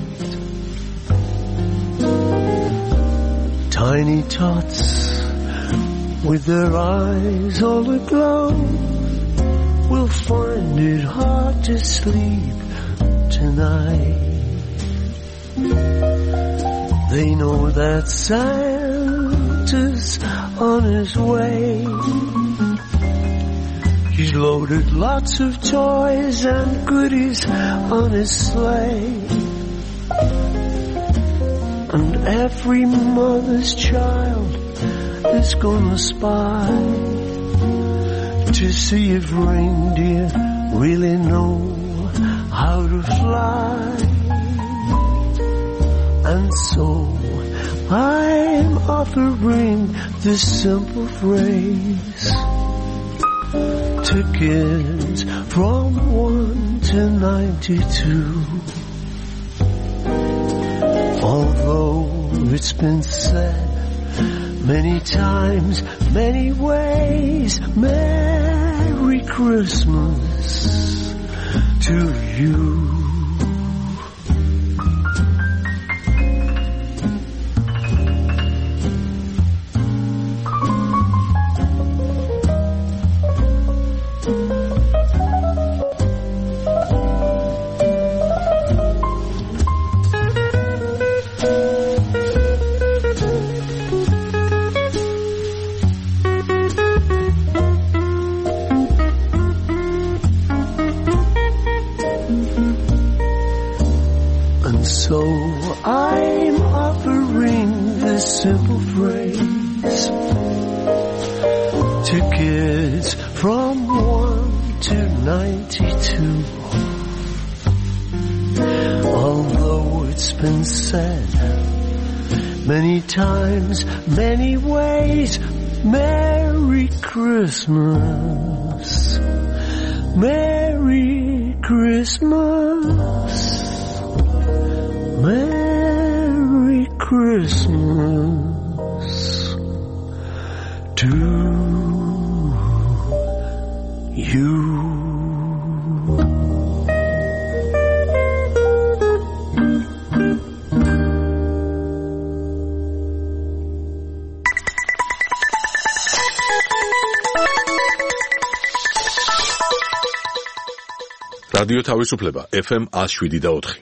Tiny tots with their eyes all aglow will find it hard to sleep tonight. They know that Santa's on his way. He's loaded lots of toys and goodies on his sleigh. And every mother's child is gonna spy to see if reindeer really know how to fly. And so I'm offering this simple phrase to kids from 1 to 92. Although it's been said many times, many ways, Merry Christmas to you. So I'm offering this simple phrase to kids from 1 to 92. Although it's been said many times, many ways, Merry Christmas, Merry Christmas, Merry Christmas to you. რადიო თავისუფლება FM 107.4.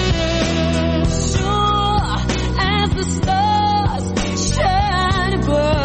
Sure as the stars shine above.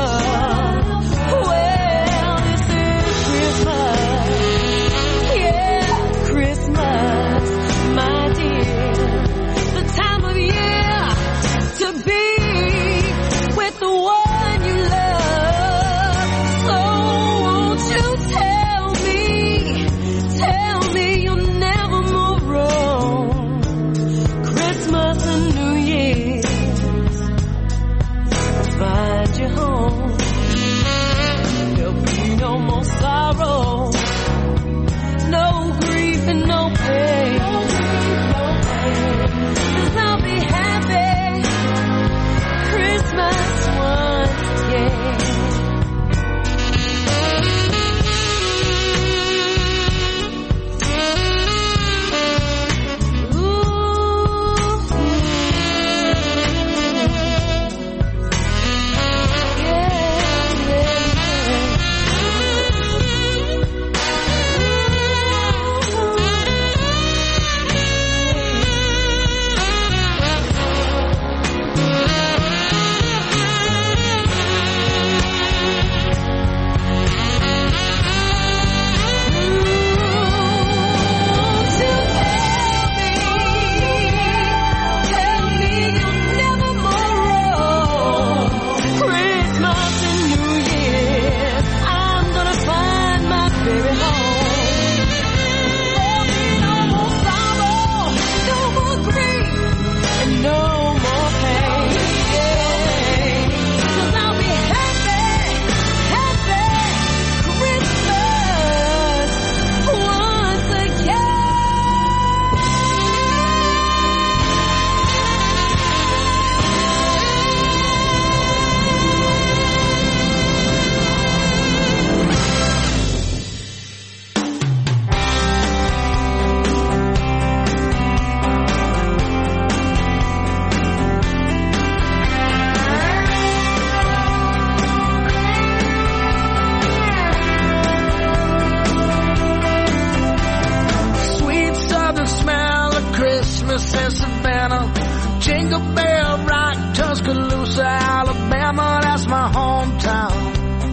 Memphis and Savannah, Jingle Bell Rock, Tuscaloosa, Alabama, that's my hometown.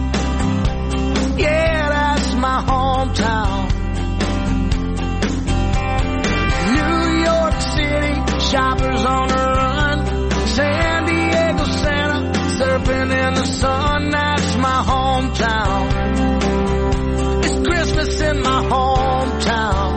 Yeah, that's my hometown. New York City, shoppers on the run. San Diego, Santa, surfing in the sun, that's my hometown. It's Christmas in my hometown.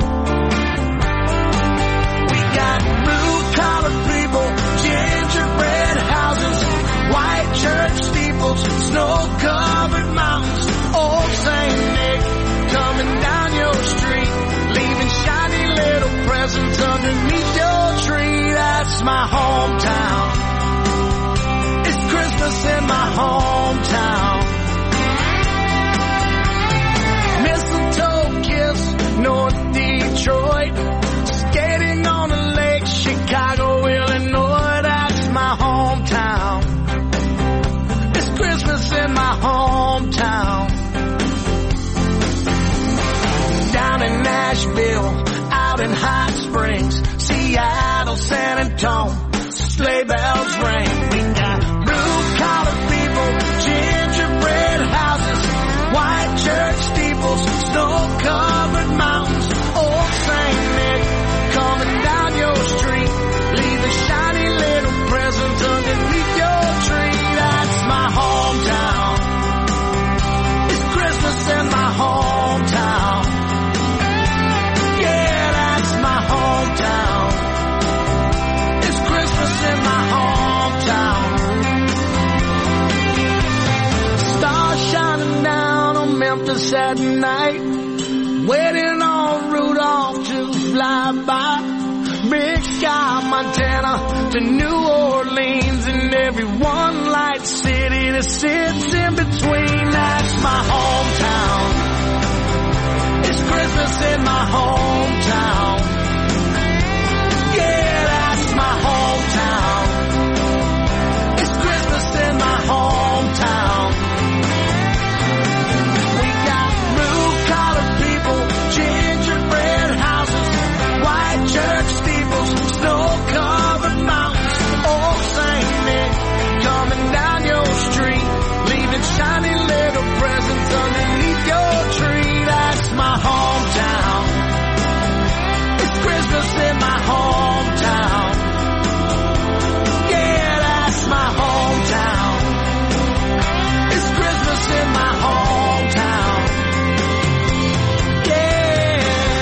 We got blue-collar people, gingerbread houses, white church steeples, snow-covered mountains, old St. Nick coming down your street, leaving shiny little presents underneath your tree. That's my hometown. It's Christmas in my hometown. Mistletoe Kiss, North Detroit, skating on the lake, Chicago, Illinois, that's my hometown. It's Christmas in my hometown. Down in Nashville, out in Hot Springs, Seattle, San Antonio, sleigh bells ring. We got blue-collar people, gingerbread houses, white church steeples, snow-covered mountains, old St. Nick coming down your street, leaving shiny little presents underneath your tree. That's my hometown. It's Christmas in my hometown. Yeah, that's my hometown. It's Christmas in my hometown. Stars shining down on Memphis at night, waiting on Rudolph to fly by. Big Sky, Montana to New Orleans, and every one light city that sits in between. That's my hometown. It's Christmas in my hometown. Yeah, that's my hometown. It's Christmas in my hometown. We got blue-collar people, gingerbread houses, white church steeples, snow-covered mountains, old St. Nick coming down your street, leaving shiny little presents underneath your tree. That's my hometown. It's Christmas in my hometown. Yeah, that's my hometown. It's Christmas in my hometown. Yeah.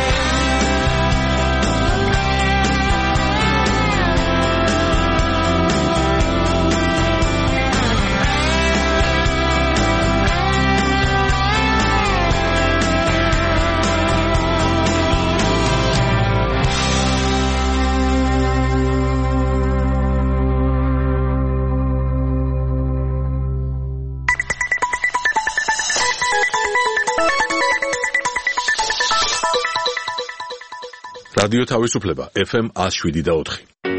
რადიო თავისუფლება FM 107.4.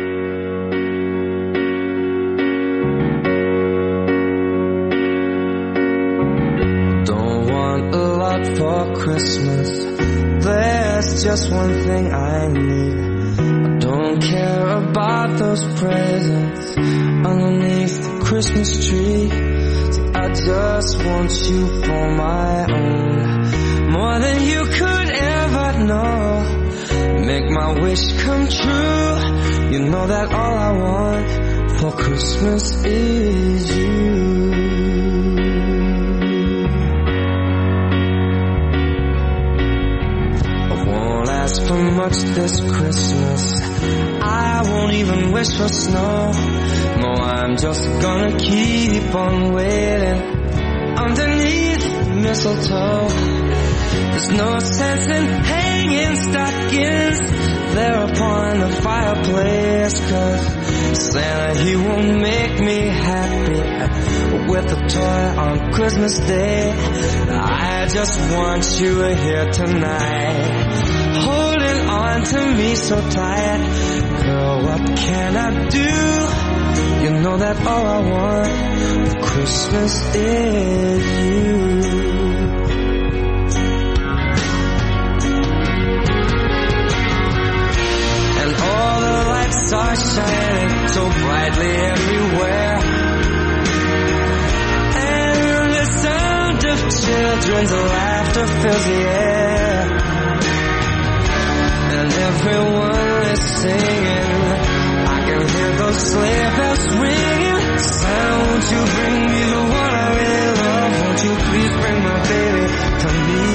Don't want a lot for Christmas. There's just one thing I need. I don't care about those presents underneath the Christmas tree. See, I just want you for my own, more than you could ever know. Make my wish come true. You know that all I want for Christmas is you. I won't ask for much this Christmas. I won't even wish for snow. No, I'm just gonna keep on waiting underneath the mistletoe. There's no sense in hanging stockings there upon the fireplace, 'cause Santa, he won't make me happy with a toy on Christmas Day. I just want you here tonight, holding on to me so tight. Girl, what can I do? You know that all I want for Christmas is you. And all the lights shining so brightly everywhere. And the sound of children's laughter fills the air. And everyone is singing. I can hear those sleigh bells ringing. Santa, won't you bring me the one I really love? Won't you please bring my baby to me?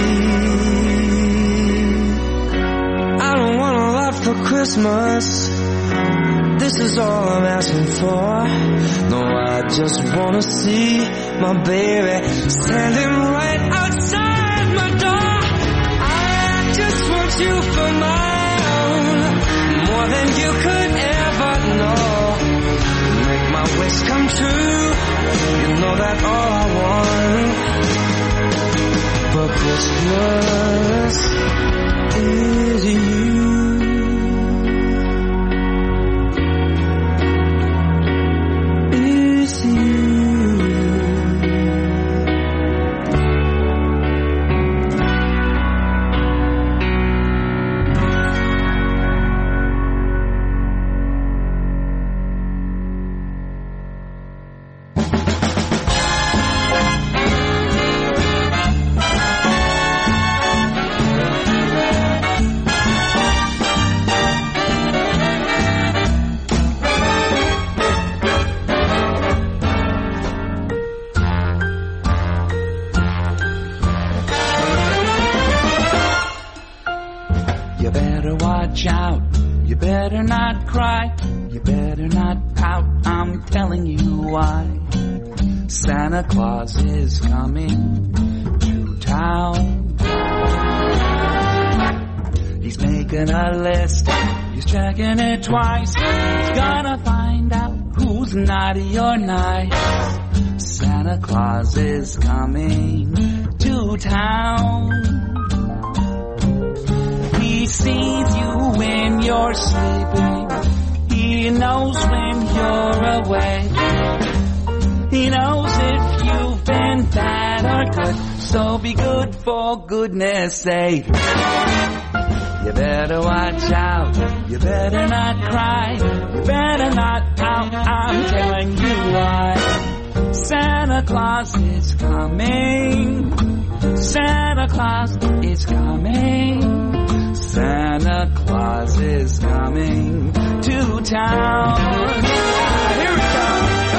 I don't want a lot for Christmas. This is all I'm asking for. No, I just wanna see my baby standing right outside my door. I just want you for my own, more than you could ever know. Make my wish come true. You know that all I want for Christmas is you. Santa Claus is coming to town. He's making a list, he's checking it twice. He's gonna find out who's naughty or nice. Santa Claus is coming to town. He sees you when you're sleeping. He knows when you're awake. He knows if you've been bad or good, so be good for goodness sake. You better watch out, you better not cry, you better not pout, I'm telling you why. Santa Claus is coming, Santa Claus is coming, Santa Claus is coming to town. Here we go.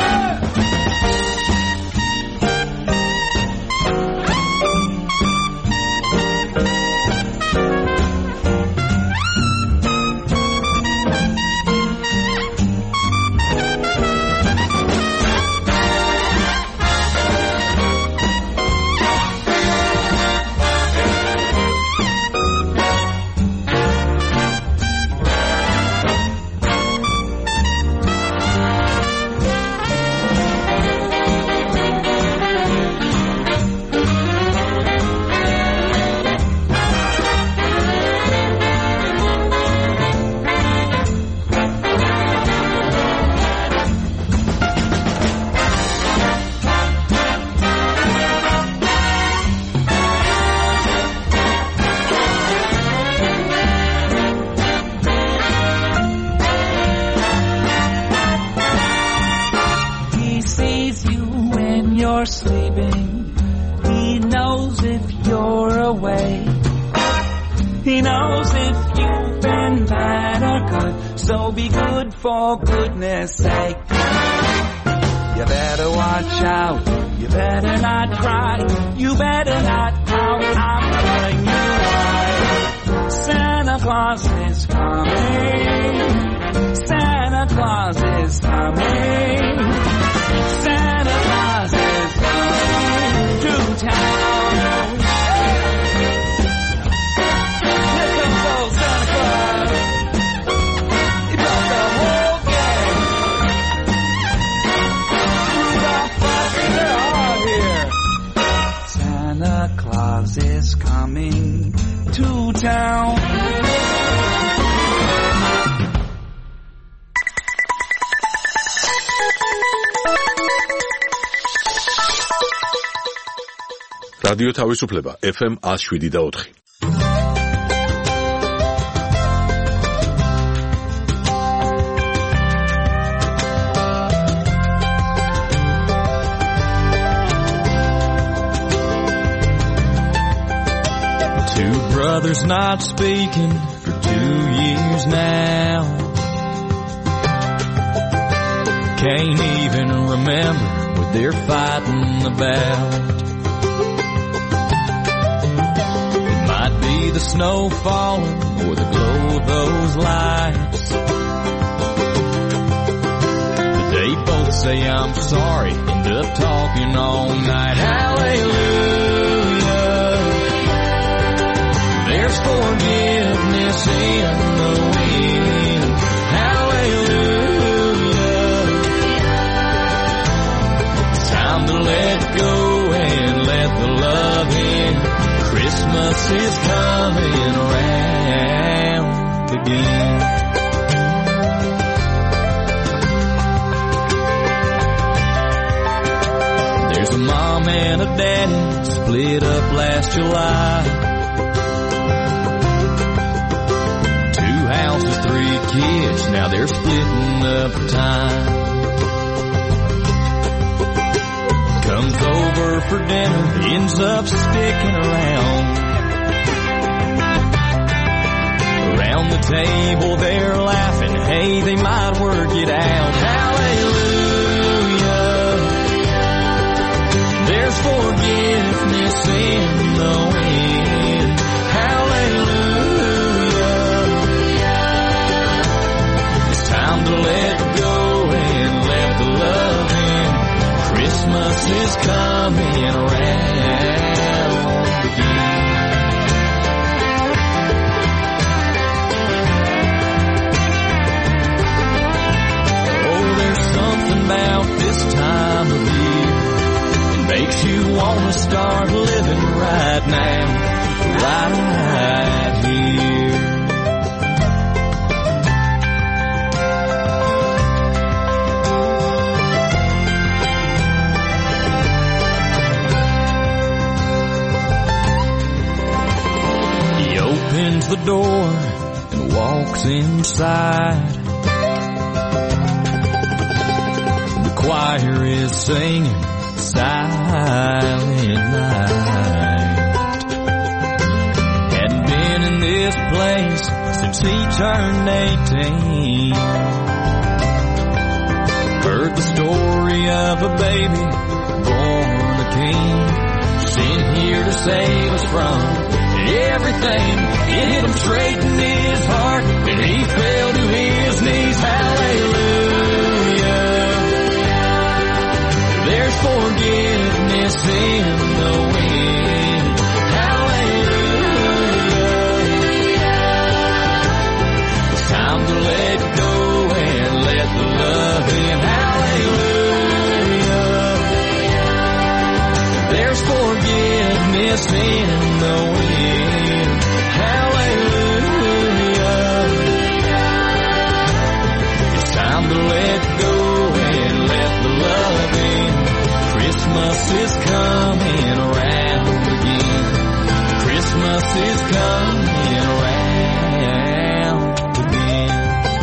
Sleeping. He knows if you're awake. He knows if you've been bad or good, so be good for goodness sake. You better watch out, you better not cry, you better not pout, I'm telling you why. Santa Claus is coming, Santa Claus is coming, Santa Claus is to town. Here comes old Santa Claus. He brought the whole gang. Rudolph, Fozzie, they're all here. Santa Claus is coming to town. რადიო თავისუფლება FM 107.4. mother's not speaking for 2 years now. Can't even remember what they're fighting about. It might be the snow falling or the glow of those lights. But they both say I'm sorry, end up talking all night. Hallelujah, there's forgiveness in the wind. Hallelujah, it's time to let go and let the love in. Christmas is coming around again. There's a mom and a daddy split up last July. 2 houses, 3 kids, now they're splitting up time. Comes over for dinner, ends up sticking around. Around the table they're laughing, hey, they might work it out. Hallelujah, there's forgiveness in the wind. Hallelujah, it's time to let go and let the love in. Christmas is coming around again. Oh, there's something about this time of year that makes you want to start living right now, right here. Opens the door and walks inside. The choir is singing Silent Night. Hadn't been in this place since he turned 18. Heard the story of a baby born a king, sent here to save us from everything. It hit him straight in his heart and he fell to his knees. Hallelujah, there's forgiveness in the wind. Hallelujah, it's time to let go and let the love in. Hallelujah, there's forgiveness in the wind. Hallelujah, it's time to let go and let the love in. Christmas is coming around again. Christmas is coming around again.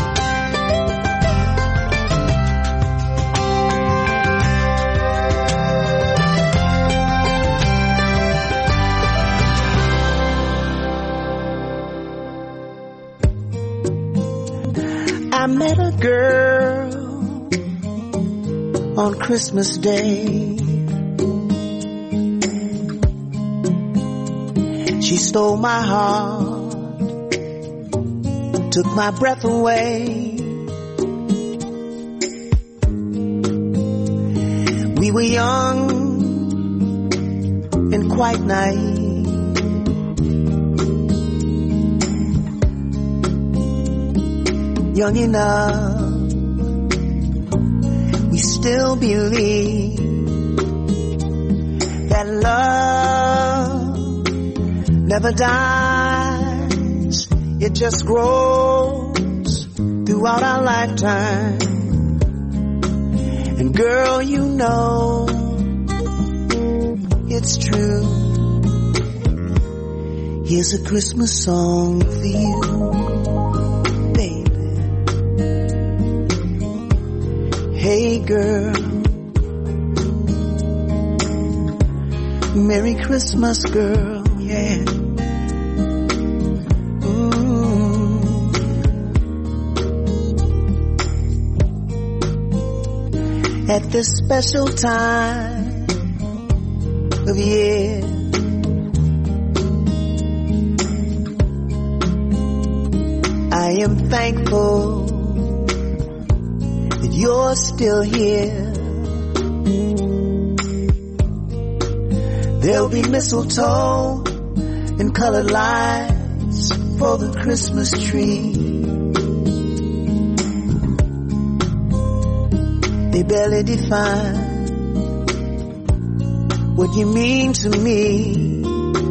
I met a girl on Christmas Day. She stole my heart, took my breath away. We were young and quite naive. Young enough, we still believe that love never dies. It just grows throughout our lifetime. And girl, you know it's true. Here's a Christmas song for you. Hey girl, Merry Christmas girl, yeah. at this special time of year. I am thankful that you're still here. There'll be mistletoe and colored lights for the Christmas tree. They barely define what you mean to me.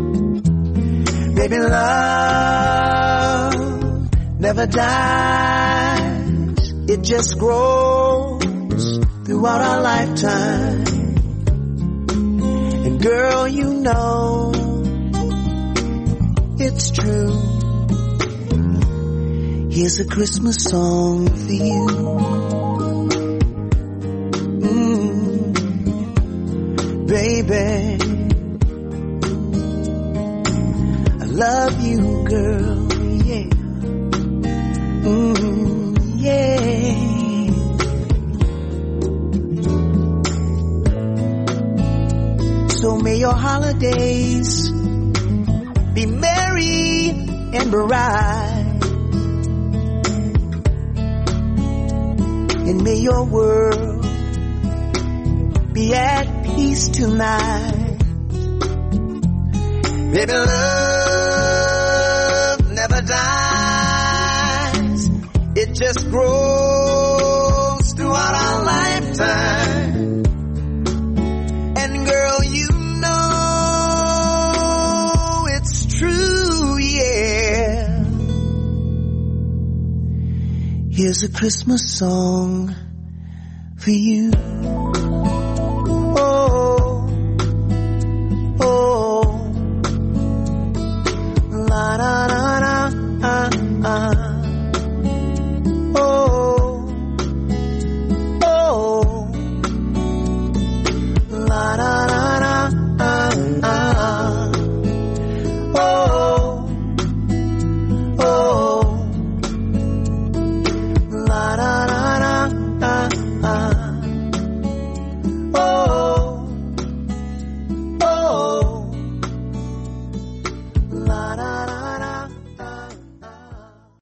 Baby, love never dies. It just grows throughout our lifetime. And girl, you know it's true. Here's a Christmas song for you. Baby, I love you, girl, yeah. Yeah. So may your holidays be merry and bright, and may your world be at peace tonight. Baby, love never dies. It just grows throughout our lifetime. And girl, you know it's true, yeah. Here's a Christmas song for you.